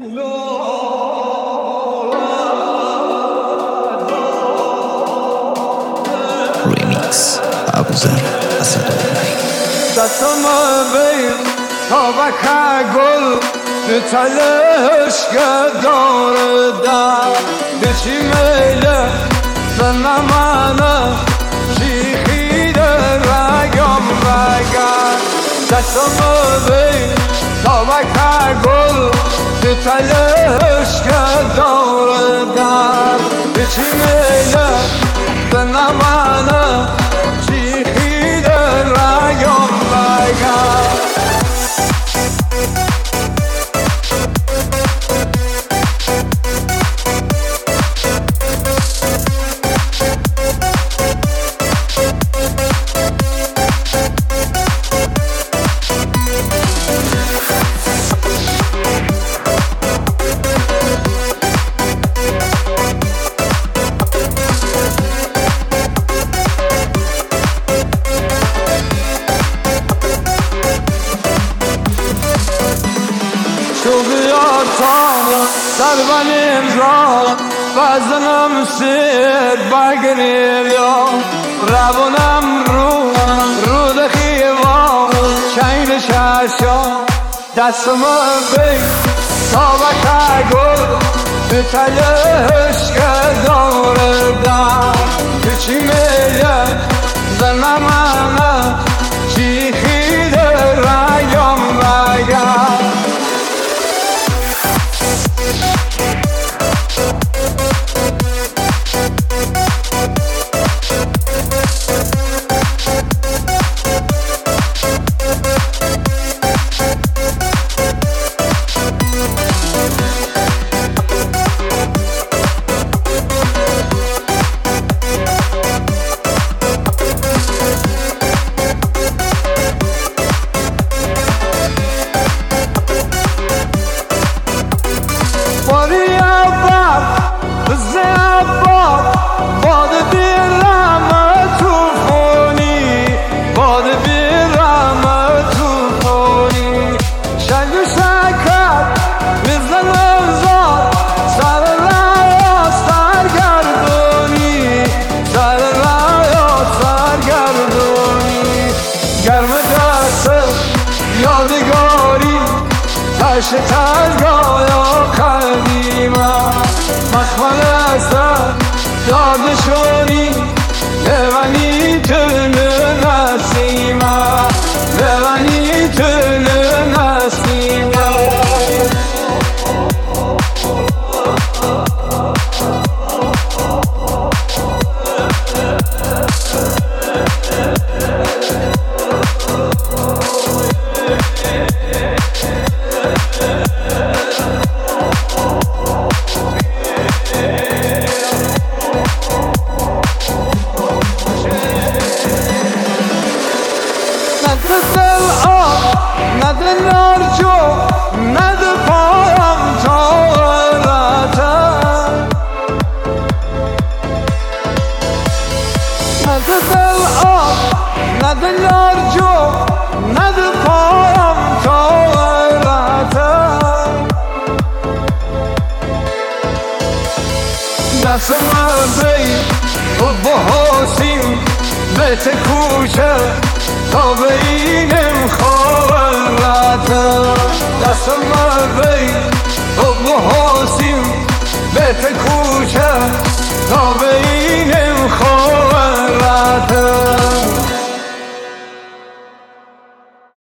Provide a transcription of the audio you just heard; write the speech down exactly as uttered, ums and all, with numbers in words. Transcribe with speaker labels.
Speaker 1: ریمیکس ابوذر اسداللهی.
Speaker 2: دستم بین تا بکه گل تو تلش که داره در دچی میله زنه منه شیخیده رگم رگم. دستم بین تا بکه گل تو تلش که داره در دچی میله زنه منه شیخیده رگم رگم. شوقیار تانا در بنیم را وزنم سیر بگریر یا روانم رو رو دخیوان چین ششا. دستم بین تا بکه گل به تلش که داره در به چی میله زنه منه چی خیده رگم رگم. یادگاری تشت ترگاه یا قدیمم مخمل اصلا دادشونی ببنی تل نسیمم ببنی تل نسیمم. ندل نرجو ندل پایم تا غلطم ندل دل آب ندل نرجو ندل پایم تا غلطم. دستم بین و بحاسیم بیت کوچه تا بینم خالتم. دستم بین و بحاسیم بیت کوچه تا بینم